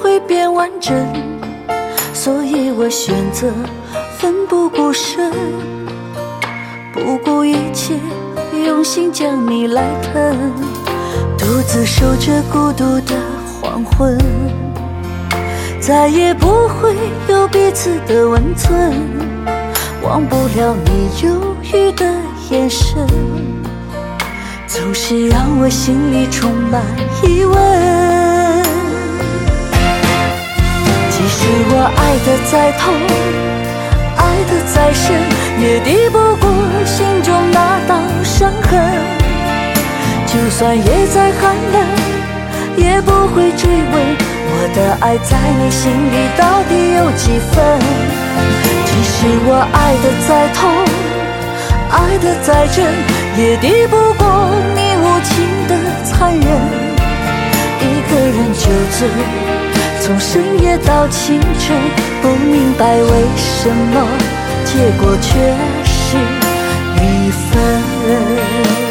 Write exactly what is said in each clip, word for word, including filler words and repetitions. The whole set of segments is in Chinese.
会变完整，所以我选择奋不顾身，不顾一切，用心将你来疼，独自守着孤独的黄昏，再也不会有彼此的温存，忘不了你忧郁的眼神，总是让我心里充满疑问。即使我爱得再痛，爱得再深，也抵不过心中那道伤痕，就算夜再寒冷，也不会追问我的爱在你心里到底有几分。即使我爱得再痛，爱得再真，也抵不过你无情的残忍。一个人酒醉，从深夜到清晨，不明白为什么结果却是离分。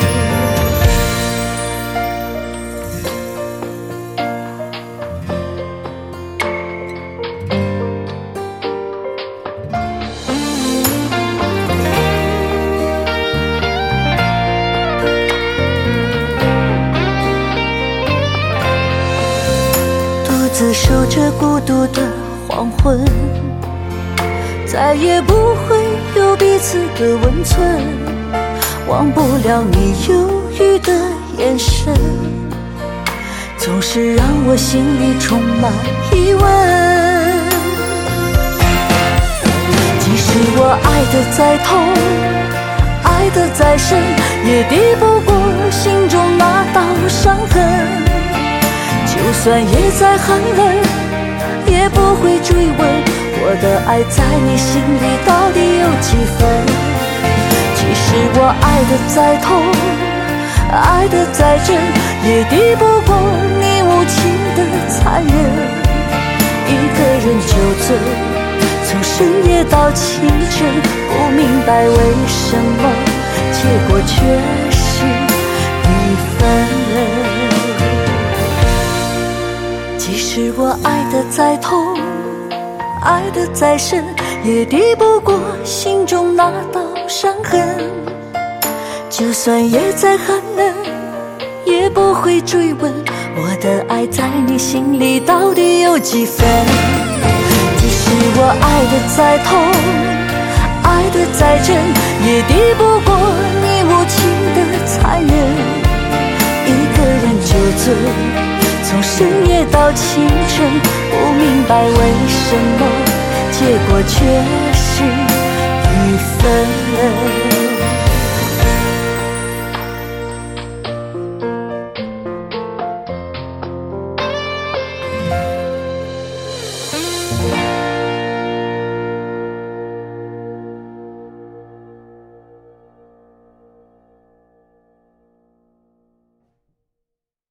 自守着孤独的黄昏，再也不会有彼此的温存，忘不了你忧郁的眼神，总是让我心里充满疑问。即使我爱得再痛，爱得再深，也抵不过心中那道伤痕，就算夜再寒冷，也不会追问我的爱在你心里到底有几分。即使我爱得再痛，爱得再真，也抵不过你无情的残忍。一个人酒醉，从深夜到清晨，不明白为什么结果却是离分。即使我爱得再痛，爱得再深，也抵不过心中那道伤痕，就算夜再寒冷，也不会追问我的爱在你心里到底有几分。即使我爱得再痛，爱得再真，也抵不过你无情的残忍。一个人酒醉，从深夜到清晨，不明白为什么结果却是离分。